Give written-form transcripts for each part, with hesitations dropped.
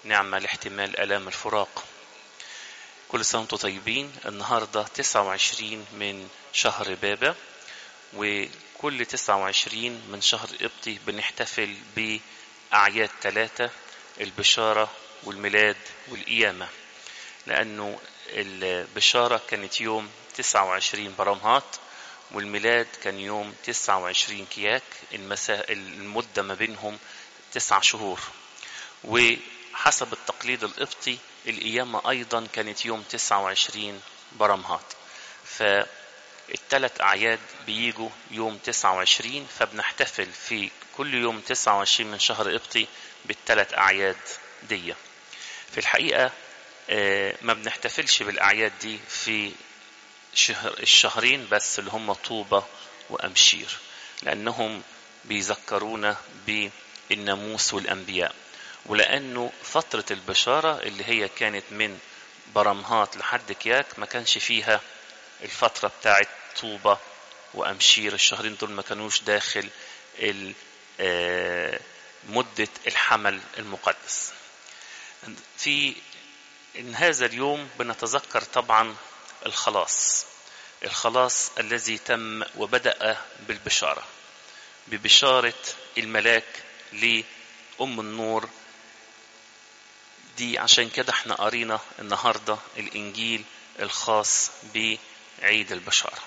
نعمة لاحتمال آلام الفراق. كل سنة وانتم طيبين. النهاردة 29 من شهر بابا، وكل 29 من شهر قبطي بنحتفل بأعياد 3: البشارة والميلاد والقيامة، لأنه البشارة كانت يوم 29 برمهات، والميلاد كان يوم 29 كياك. المدة ما بينهم 9 شهور. وحسب التقليد القبطي القيامة أيضا كانت يوم 29 برمهات، فالثلاث أعياد بيجوا يوم 29، فبنحتفل في كل يوم 29 من شهر قبطي بالثلاث أعياد دي. في الحقيقة ما بنحتفلش بالأعياد دي في الشهرين بس اللي هم طوبة وأمشير، لأنهم بيذكرونا بالناموس والأنبياء، ولأنه فترة البشارة اللي هي كانت من برمهات لحد كياك ما كانش فيها الفترة بتاعت طوبة وأمشير. الشهرين دول ما كانوش داخل مدة الحمل المقدس. في هذا اليوم بنتذكر طبعا الخلاص الذي تم وبدأ بالبشارة، ببشارة الملاك لأم النور دي. عشان كده احنا قرينا النهاردة الإنجيل الخاص بعيد البشارة.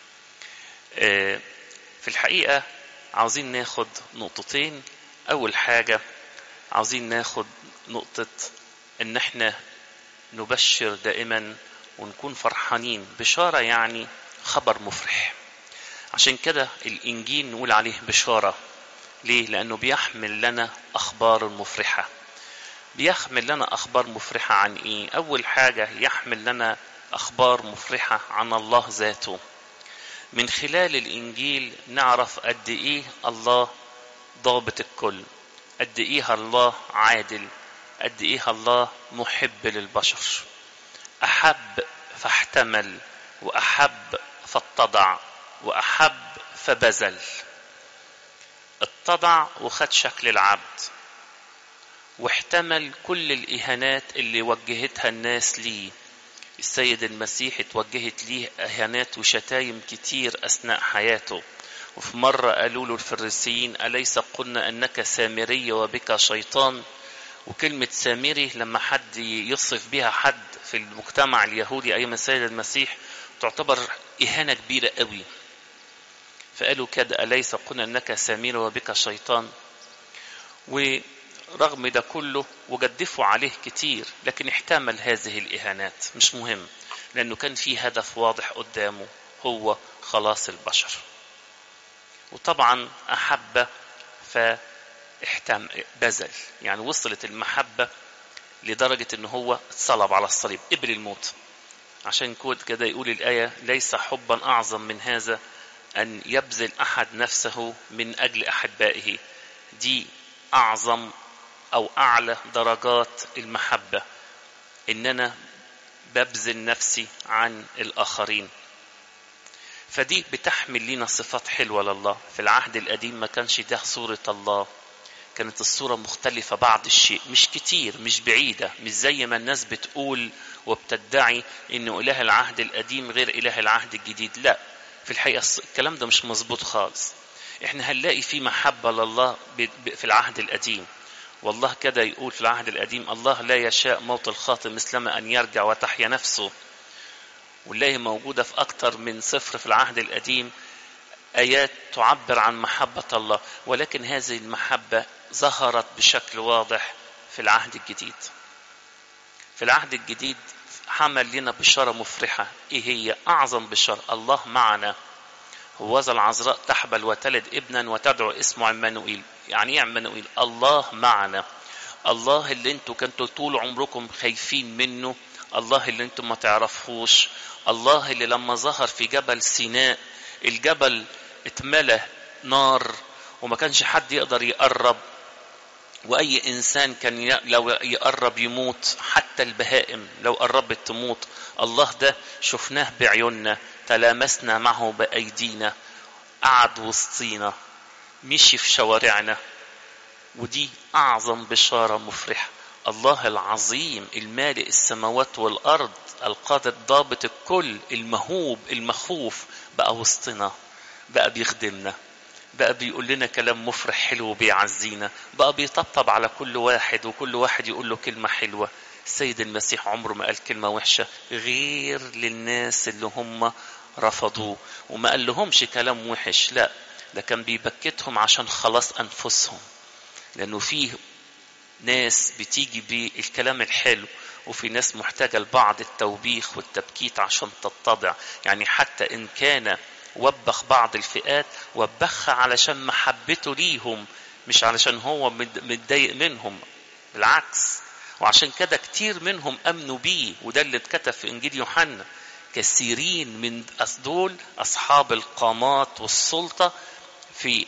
في الحقيقة عاوزين ناخد نقطتين. أول حاجة عاوزين ناخد نقطة ان احنا نبشر دائما ونكون فرحانين. بشارة يعني خبر مفرح، عشان كده الإنجيل نقول عليه بشارة. ليه؟ لأنه بيحمل لنا أخبار مفرحة. بيحمل لنا أخبار مفرحة عن إيه؟ أول حاجة يحمل لنا أخبار مفرحة عن الله ذاته. من خلال الإنجيل نعرف قد إيه الله ضابط الكل، قد إيه الله عادل، قد إيه الله محب للبشر. أحب فاحتمل، وأحب فاتضع، وأحب فبذل. اتضع وخد شكل العبد، واحتمل كل الإهانات اللي وجهتها الناس ليه. السيد المسيح اتوجهت ليه إهانات وشتايم كتير أثناء حياته. وفي مرة قالوا له الفريسيين: أليس قلنا أنك سامري وبك شيطان؟ وكلمة سامري لما حد يصف بها حد في المجتمع اليهودي أيام السيد المسيح تعتبر إهانة كبيرة قوي. فقالوا كده: أليس قلنا أنك سامري وبك شيطان؟ ورغم ده كله وجدفوا عليه كتير، لكن احتمل هذه الإهانات. مش مهم، لأنه كان في هدف واضح قدامه، هو خلاص البشر. وطبعا أحب بذل، يعني وصلت المحبة لدرجة انه هو اتصلب على الصليب، قبل الموت. عشان كده يقول الآية: ليس حبا أعظم من هذا أن يبذل أحد نفسه من أجل أحبائه. دي أعظم أو أعلى درجات المحبة، إن أنا ببذل نفسي عن الآخرين. فدي بتحمل لنا صفات حلوة لله. في العهد القديم ما كانش ده صورة الله، كانت الصورة مختلفة بعض الشيء، مش كتير، مش بعيدة، مش زي ما الناس بتقول وبتدعي إنه إله العهد القديم غير إله العهد الجديد. لا، في الحقيقة الكلام ده مش مظبوط خالص. إحنا هنلاقي في محبة لله في العهد القديم، والله كده يقول في العهد القديم: الله لا يشاء موت الخاطئ مثلما أن يرجع وتحيا نفسه. والله موجودة في أكتر من سفر في العهد القديم آيات تعبر عن محبة الله، ولكن هذه المحبة ظهرت بشكل واضح في العهد الجديد. في العهد الجديد حمل لنا بشارة مفرحة. إيه هي؟ أعظم بشارة: الله معنا. هوذا العذراء تحبل وتلد ابنا وتدعو اسمه عمانوئيل. يعني إيه عمانوئيل؟ الله معنا. الله اللي انتوا كنتوا طول عمركم خايفين منه، الله اللي انتوا ما تعرفوش، الله اللي لما ظهر في جبل سيناء الجبل اتملى نار وما كانش حد يقدر يقرب، وأي إنسان كان لو يقرب يموت، حتى البهائم لو قربت تموت. الله ده شفناه بعيوننا، تلامسنا معه بأيدينا، قعد وسطينا، مشي في شوارعنا. ودي أعظم بشارة مفرحة. الله العظيم المالئ السماوات والأرض، القادر ضابط الكل، المهوب المخوف، بقى وسطنا، بقى بيخدمنا، بقى بيقول لنا كلام مفرح حلو وبيعزينا، بقى بيطبطب على كل واحد وكل واحد يقول له كلمة حلوة. السيد المسيح عمره ما قال كلمة وحشة غير للناس اللي هم رفضوه، وما قال لهمش كلام وحش، لا، ده كان بيبكتهم عشان خلاص أنفسهم، لأنه فيه ناس بتيجي بالكلام الحلو، وفي ناس محتاجة لبعض التوبيخ والتبكيت عشان تتضع. يعني حتى إن كان وبخ بعض الفئات، وبخها علشان محبته ليهم، مش علشان هو متضايق منهم، بالعكس. وعشان كده كتير منهم أمنوا بيه، وده اللي اتكتب في إنجيل يوحنا: كثيرين من دول أصحاب القامات والسلطة في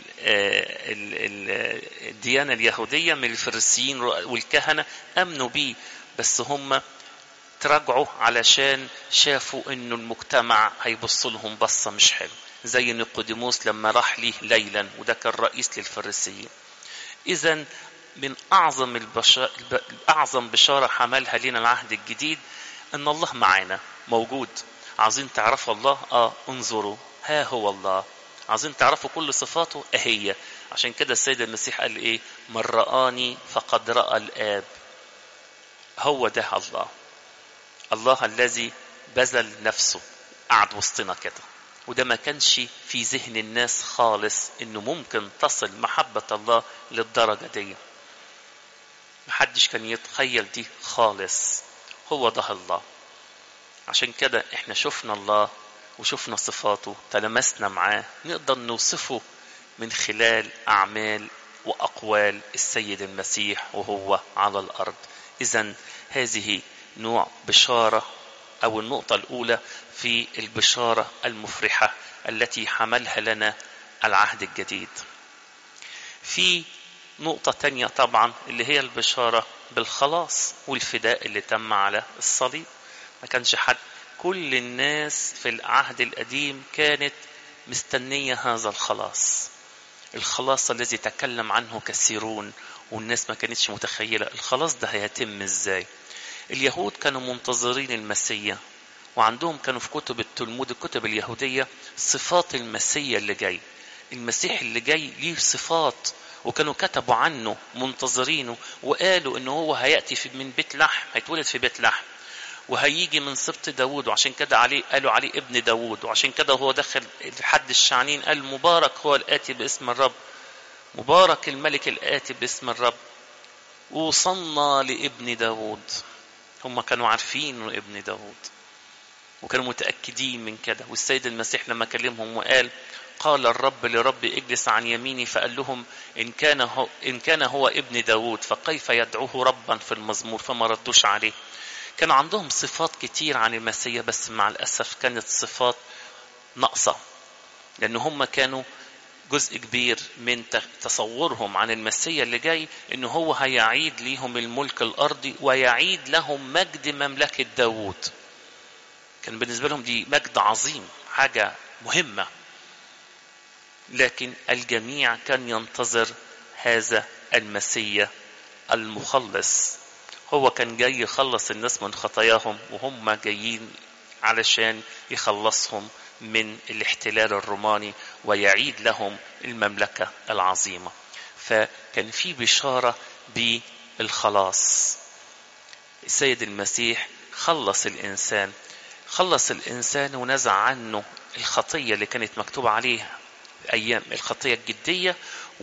الديانة اليهودية من الفريسيين والكهنة أمنوا بيه، بس هم تراجعوا علشان شافوا انه المجتمع هيبص لهم بصة مش حلو، زي نيقوديموس لما راح ليه ليلا، وده كان رئيس للفريسيين. اذا من اعظم بشارة حملها لنا العهد الجديد ان الله معانا موجود. عايزين تعرفوا الله؟ انظروا ها هو الله. عايزين تعرفوا كل صفاته؟ اهي. عشان كده السيد المسيح قال ايه؟ من رآني فقد رأى الآب. هو ده الله، الله الذي بذل نفسه قعد وسطنا كده. وده ما كانش في ذهن الناس خالص انه ممكن تصل محبة الله للدرجة دي، محدش كان يتخيل دي خالص. هو ده الله. عشان كده احنا شفنا الله وشفنا صفاته، تلمسنا معاه، نقدر نوصفه من خلال أعمال وأقوال السيد المسيح وهو على الأرض. إذن هذه نوع بشارة، أو النقطة الأولى في البشارة المفرحة التي حملها لنا العهد الجديد. في نقطة تانية طبعا اللي هي البشارة بالخلاص والفداء اللي تم على الصليب. ما كانش حد، كل الناس في العهد القديم كانت مستنية هذا الخلاص، الخلاص الذي تكلم عنه كثيرون، والناس ما كانتش متخيلة الخلاص ده هيتم ازاي. اليهود كانوا منتظرين المسيا، وعندهم كانوا في كتب التلمود، الكتب اليهودية، صفات المسيا اللي جاي. المسيح اللي جاي ليه صفات، وكانوا كتبوا عنه منتظرينه، وقالوا انه هو هيأتي من بيت لحم، هيتولد في بيت لحم، وهيجي من سبط داود، وعشان كده قالوا عليه ابن داود. وعشان كده هو دخل الحد الشعنين قال مبارك هو الآتي باسم الرب، مبارك الملك الآتي باسم الرب، وصلنا لابن داود. هم كانوا عارفين انه ابن داود، وكانوا متأكدين من كده. والسيد المسيح لما كلمهم وقال قال الرب لربي اجلس عن يميني، فقال لهم إن كان هو ابن داود فكيف يدعوه ربا في المزمور، فما ردوش عليه. كان عندهم صفات كتير عن المسيح، بس مع الأسف كانت صفات ناقصة، لأن هم كانوا جزء كبير من تصورهم عن المسيح اللي جاي إنه هو هيعيد ليهم الملك الأرضي، ويعيد لهم مجد مملكة داود. كان بالنسبة لهم دي مجد عظيم، حاجة مهمة، لكن الجميع كان ينتظر هذا المسيح المخلص. هو كان جاي يخلص الناس من خطاياهم، وهم جايين علشان يخلصهم من الاحتلال الروماني ويعيد لهم المملكة العظيمة. فكان في بشارة بالخلاص. السيد المسيح خلص الإنسان ونزع عنه الخطية اللي كانت مكتوبة عليه أيام الخطية الجدية،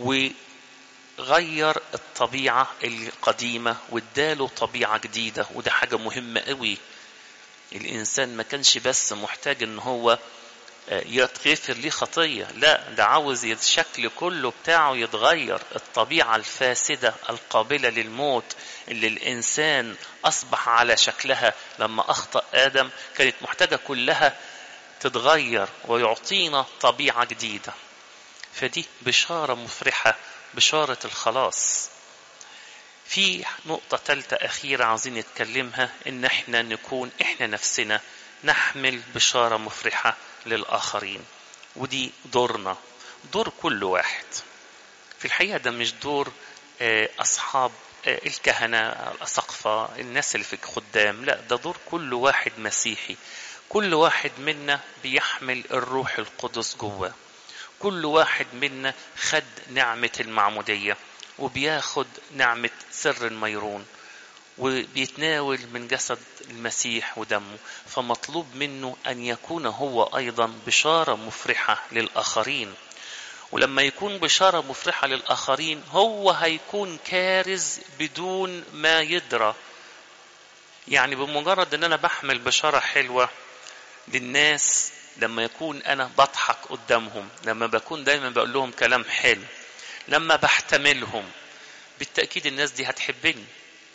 وغير الطبيعة القديمة واداله طبيعة جديدة. وده حاجة مهمة قوي. الإنسان ما كانش بس محتاج ان هو يغفر ليه خطية، لا، ده عاوز الشكل كله بتاعه يتغير. الطبيعة الفاسدة القابلة للموت اللي الإنسان أصبح على شكلها لما أخطأ آدم، كانت محتاجة كلها تتغير ويعطينا طبيعة جديدة. فدي بشارة مفرحة، بشارة الخلاص. في نقطة ثالثة أخيرة عايزين نتكلمها، إن احنا نكون احنا نفسنا نحمل بشارة مفرحة للآخرين. ودي دورنا، دور كل واحد. في الحقيقة ده مش دور أصحاب الكهنة، الأساقفة، الناس اللي في الخدام، لا، ده دور كل واحد مسيحي. كل واحد منا بيحمل الروح القدس جواه. كل واحد منا خد نعمة المعمودية وبياخد نعمة سر الميرون وبيتناول من جسد المسيح ودمه، فمطلوب منه أن يكون هو أيضا بشارة مفرحة للآخرين. ولما يكون بشارة مفرحة للآخرين هو هيكون كارز بدون ما يدرى. يعني بمجرد أن أنا بحمل بشارة حلوة للناس، لما يكون أنا بضحك قدامهم، لما بكون دايما بقول لهم كلام حلو، لما بحتملهم، بالتأكيد الناس دي هتحبني،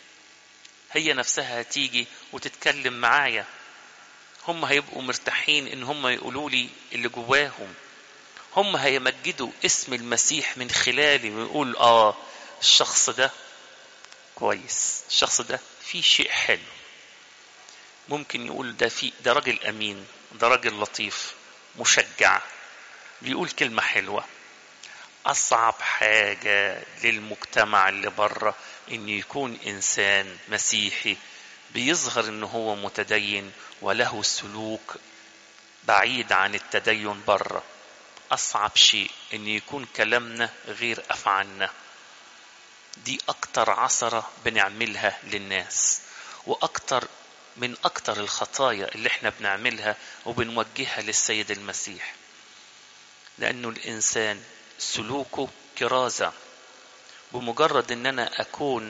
هي نفسها هتيجي وتتكلم معايا. هم هيبقوا مرتاحين ان هم يقولوا لي اللي جواهم، هم هيمجدوا اسم المسيح من خلالي ويقول الشخص ده كويس، الشخص ده فيه شيء حلو. ممكن يقول ده راجل امين، ده راجل لطيف مشجع بيقول كلمة حلوة. اصعب حاجة للمجتمع اللي بره ان يكون انسان مسيحي بيظهر ان هو متدين وله سلوك بعيد عن التدين بره. اصعب شيء ان يكون كلامنا غير افعالنا. دي اكتر عثرة بنعملها للناس، واكتر من اكتر الخطايا اللي احنا بنعملها وبنوجهها للسيد المسيح. لانه الانسان سلوكه كرازة. بمجرد ان انا اكون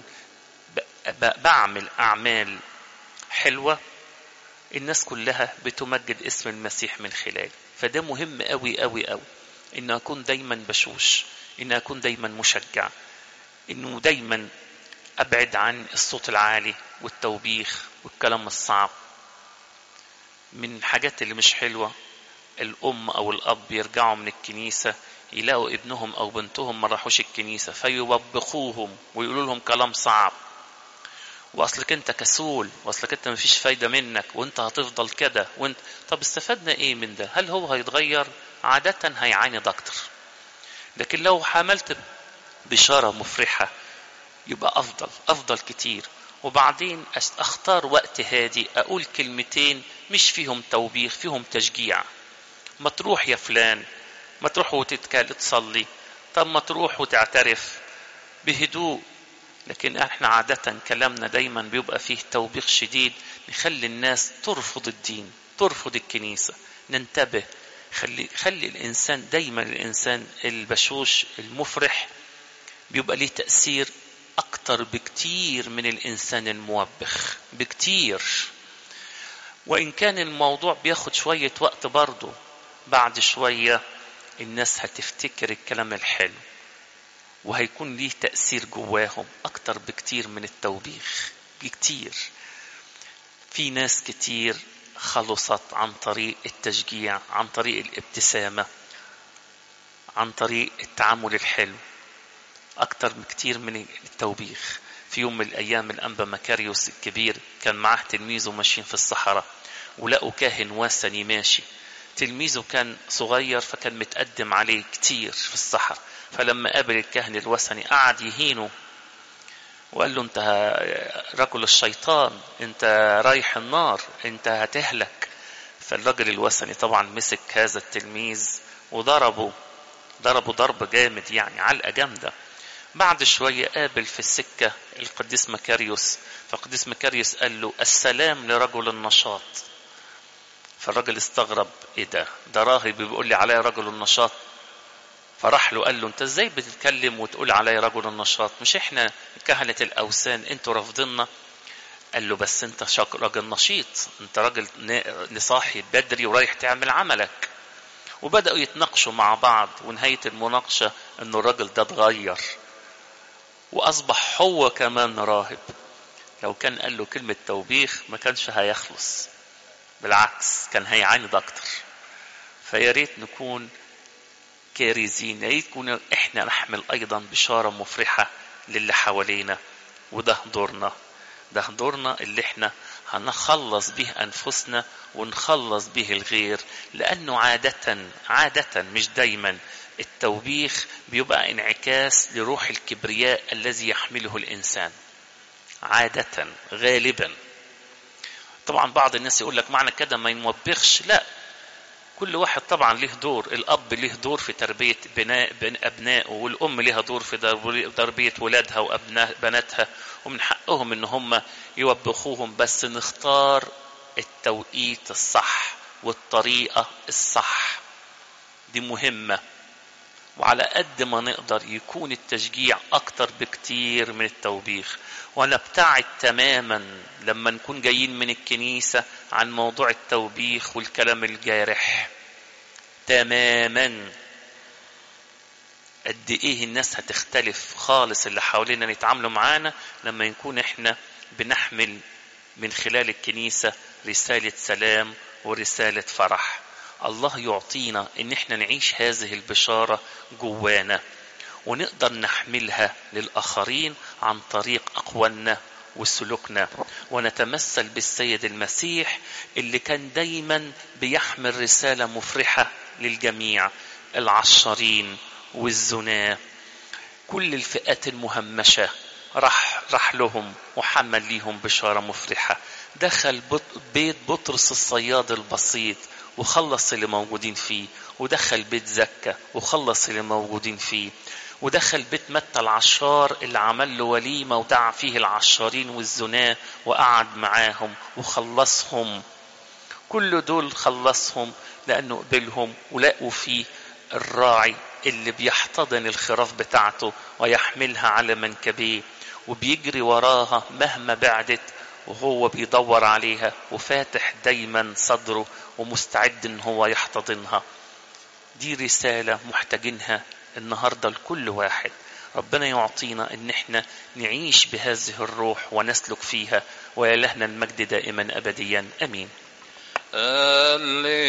بعمل اعمال حلوة الناس كلها بتمجد اسم المسيح من خلالي. فده مهم قوي قوي قوي، ان اكون دايما بشوش، ان اكون دايما مشجع، انه دايما ابعد عن الصوت العالي والتوبيخ والكلام الصعب. من الحاجات اللي مش حلوة الام او الاب يرجعوا من الكنيسة يلاقوا ابنهم او بنتهم ما راحوش الكنيسة فيوبخوهم ويقولوا لهم كلام صعب، واصلك انت كسول، واصلك انت مفيش فايدة منك، وانت هتفضل كده، وانت طب استفدنا ايه من ده؟ هل هو هيتغير؟ عادة هيعاند اكتر. لكن لو حملت بشارة مفرحة يبقى افضل كتير. وبعدين اختار وقت هادي اقول كلمتين مش فيهم توبيخ، فيهم تشجيع. ما تروح يا فلان، ما تروح وتتكال تصلي، طب ما تروح وتعترف بهدوء. لكن احنا عادة كلامنا دايما بيبقى فيه توبيخ شديد، نخلي الناس ترفض الدين، ترفض الكنيسة. ننتبه، خلي الانسان دايما، الانسان البشوش المفرح بيبقى ليه تأثير اكتر بكتير من الانسان الموبخ بكتير. وان كان الموضوع بياخد شوية وقت برضه، بعد شوية الناس هتفتكر الكلام الحلو وهيكون ليه تأثير جواهم أكتر بكتير من التوبيخ كتير. في ناس كتير خلصت عن طريق التشجيع، عن طريق الابتسامة، عن طريق التعامل الحلو أكتر بكتير من التوبيخ. في يوم من الأيام الأنبا مكاريوس الكبير كان معه تلميذه ماشيين في الصحراء ولقوا كاهن وثني ماشي. تلميذه كان صغير فكان متقدم عليه كتير في الصحراء، فلما قابل الكاهن الوثني قعد يهينه وقال له انت رجل الشيطان، انت رايح النار، انت هتهلك. فالرجل الوثني طبعا مسك هذا التلميذ وضربه ضرب جامد، يعني علقة جامدة. بعد شوية قابل في السكة القديس مكاريوس، فالقديس مكاريوس قال له السلام لرجل النشاط. فالرجل استغرب، ايه ده راهب بيقول لي عليا رجل النشاط؟ فراح له قال له انت ازاي بتتكلم وتقول عليا رجل النشاط؟ مش احنا كهنة الاوثان انتوا رافضيننا؟ قال له بس انت راجل نشيط، انت راجل صاحي بدري ورايح تعمل عملك. وبدأوا يتناقشوا مع بعض، ونهاية المناقشة انه الراجل ده اتغير واصبح هو كمان راهب. لو كان قال له كلمة توبيخ ما كانش هيخلص، بالعكس كان هيعاند اكتر. فياريت نكون كارزين، ياريت نكون احنا نحمل ايضا بشارة مفرحة للي حوالينا. وده دورنا اللي احنا هنخلص به انفسنا ونخلص به الغير. لانه عادة مش دايما التوبيخ بيبقى انعكاس لروح الكبرياء الذي يحمله الانسان. عادة غالبا. طبعا بعض الناس يقول لك معنى كده ما ينوبخش، لا، كل واحد طبعا له دور. الأب له دور في تربية أبنائه، والأم لها دور في تربية ولادها وبناتها، ومن حقهم إن هم يوبخوهم، بس نختار التوقيت الصح والطريقة الصح، دي مهمة. وعلى قد ما نقدر يكون التشجيع أكتر بكتير من التوبيخ، ونبتعد تماما لما نكون جايين من الكنيسة عن موضوع التوبيخ والكلام الجارح تماما. قد ايه الناس هتختلف خالص اللي حوالينا نتعاملوا معانا لما يكون احنا بنحمل من خلال الكنيسة رسالة سلام ورسالة فرح. الله يعطينا ان احنا نعيش هذه البشارة جوانا، ونقدر نحملها للآخرين عن طريق أقوالنا وسلوكنا، ونتمثل بالسيد المسيح اللي كان دايما بيحمل رسالة مفرحة للجميع، العشارين والزناة، كل الفئات المهمشة راح لهم وحمل ليهم بشارة مفرحة. دخل بيت بطرس الصياد البسيط وخلص اللي موجودين فيه، ودخل بيت زكا وخلص اللي موجودين فيه، ودخل بيت متى العشار اللي عمل له وليمة ودعا فيه العشارين والزناة وقعد معاهم وخلصهم. كل دول خلصهم لأنه قبلهم ولقوا فيه الراعي اللي بيحتضن الخراف بتاعته ويحملها على منكبيه وبيجري وراها مهما بعدت، وهو بيدور عليها وفاتح دايما صدره ومستعد ان هو يحتضنها. دي رسالة محتاجينها النهاردة لكل واحد. ربنا يعطينا ان احنا نعيش بهذه الروح ونسلك فيها، ويا لهنا المجد دائما ابديا امين.